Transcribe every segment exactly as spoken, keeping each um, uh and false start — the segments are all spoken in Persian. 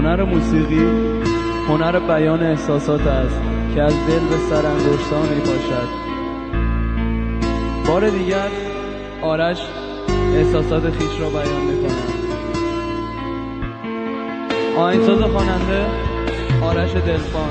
هنر موسیقی هنر بیان احساسات است که از دل به سر انگشتان می پاشد. بار دیگر آرش احساسات خیش را بیان می کند. آهنگساز و خواننده آرش دلفان.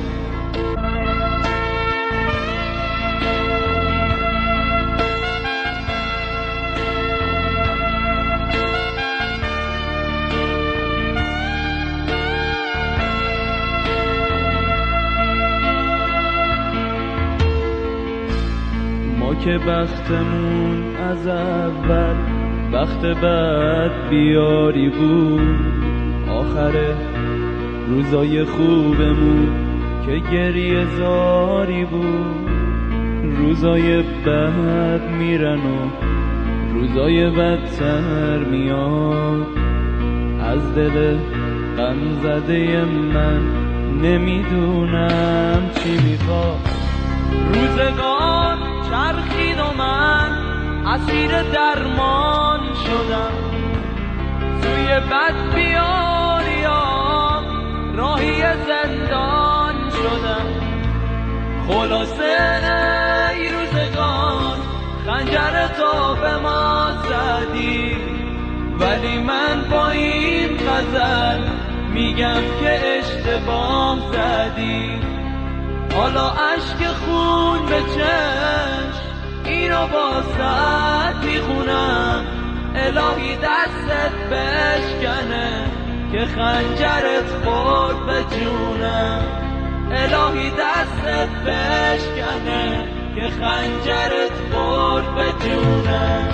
ما که بختمون از اول بخت بد بیاری بود، آخر روزای خوبمون که گریه زاری بود. روزای بد میرن و روزای بدتر میاد، از دل غم زده من نمیدونم چی میخواد. روزگار چرخید و من اسیر درمان شدم، توی بد بیاریام راهی زندان شدم. خلاصه ای روزگار خنجر تو به ما زدی، ولی من با این غزل میگم که اشتباه زدی. حالا اشک خون به چشم اینو با سعد میخونم، الهی دستت بشکنه که خنجرت خورد به جونم. الهی دستت بشکنه که خنجرت خورد به جونم.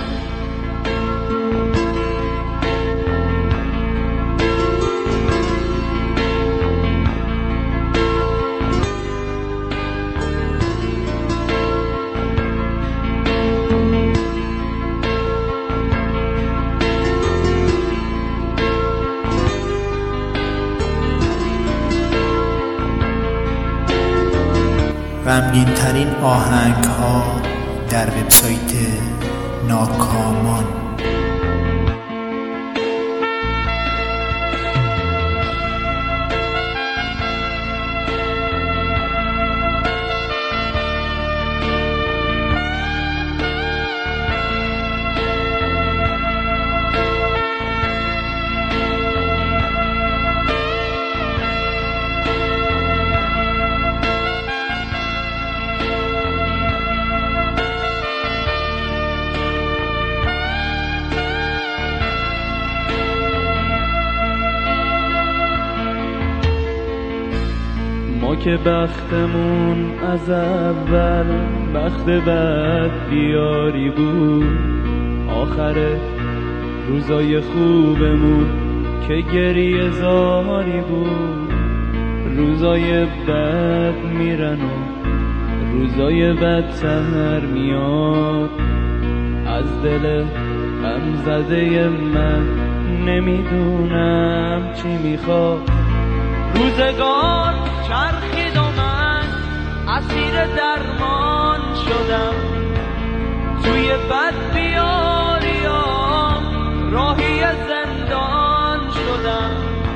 غمگین ترین آهنگ ها در وبسایت ناکامان. ما که بختمون از اول بخت بد بیاری بود، آخر روزای خوبمون که گریه زاری بود. روزای بد میرن و روزای بدتر میاد، از دل غم زده من نمیدونم چی میخواد. روزگار چرخید و من اسیر درمان شدم، توی بد بیاریام راهی زندان شدم.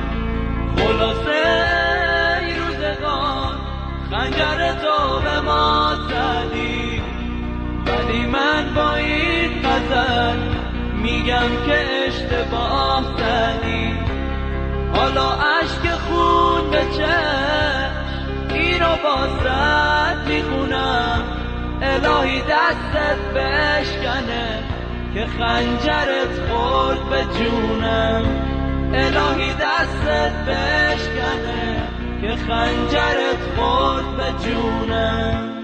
خلاصه ای روزگار خنجر تو به ما زدی، ولی من با این غزل میگم که اشتباه زدی. حالا اشک خون به چشم اینو با سعد میخونم، الهی دستت بشکنه که خنجرت خورد به جونم. الهی دستت بشکنه که خنجرت خورد به جونم.